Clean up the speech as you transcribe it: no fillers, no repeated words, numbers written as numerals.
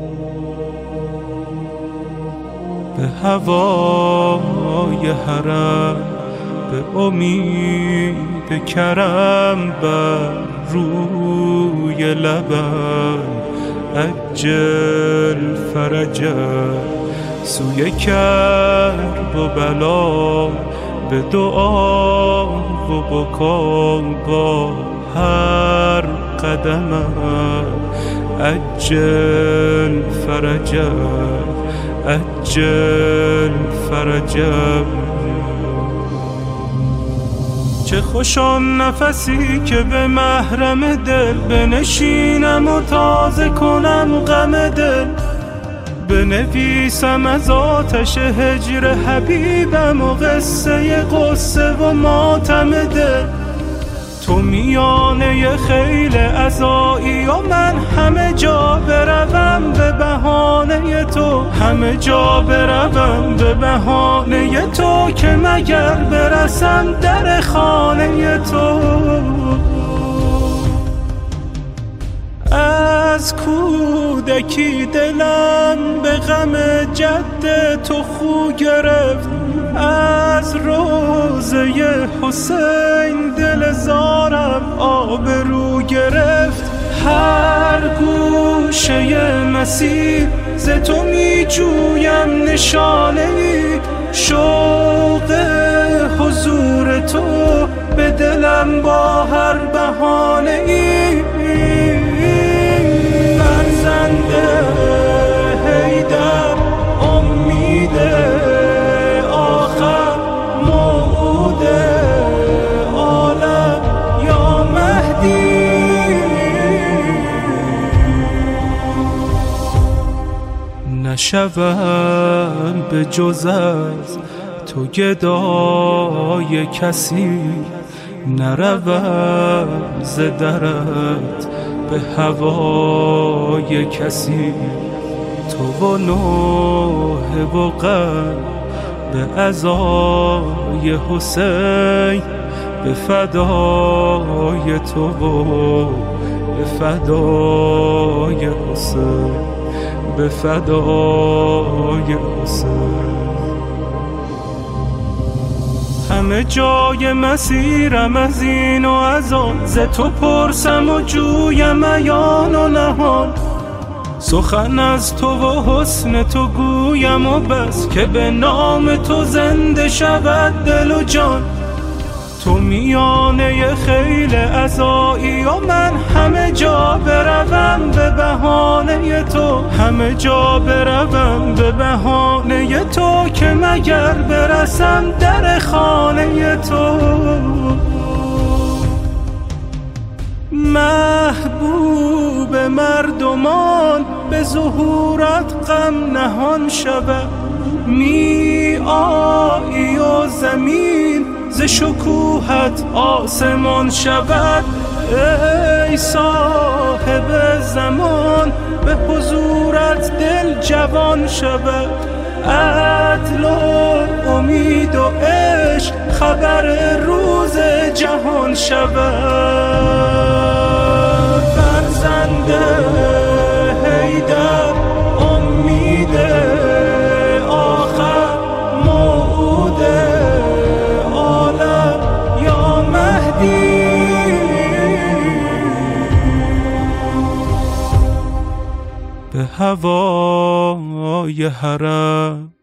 به هوای حرم، به امید کرم بر روی لبم عجل فرجم. سوی کرب و بلا به دعا و بکا با هر قدمم عجل فرجم، عجل فرجم. چه خوش آن نفسی که به محرم دل بنشینم و تازه کنم غم دل، بنویسم از آتش هجر حبیبم و قصه غصه و ماتم دل. تو میانه خیل عزایی و من همه جا بروم به بهانه تو، همه جا بروم به بهانه تو که مگر برسم در خانه تو. از کودکی دلم به غم جد تو خو گرفت، از روضه حسین دل زارم آبرو گرفت. هر گوشه مسیر ز تو می جویم نشانه ای، شوق حضور تو به دلم با هر بهانه ای. فرزند حیدر امید آخر موعود عالم یا مهدی. نشوم به جز از تو گدای کسی، نروم ز درت به هوای کسی. تو و نوح و غم به عزای حسین، به فدای تو و به فدای حسین، به فدای حسین. همه جای مسیرم از این و از آن، ز تو پرسم و جویم عیان و نهان. سخن از تو و حسن تو گویم و بس که به نام تو زنده شود دل و جان. تو میانه خیل عزایی و من همه جا بروم به بهانه تو، همه جا بروم به بهانه تو که مگر برسم در خانه تو. محبوب مردمان به ظهورت غم نهان شود، می آیی و زمین ز شکوهت آسمان شود. ای صاحب زمان به حضورت دل جوان شود، عدل و امید و عشق خبر روز جهان شود. فرزند حیدر امید آخر موعود عالم یا مهدی. به هوای حرم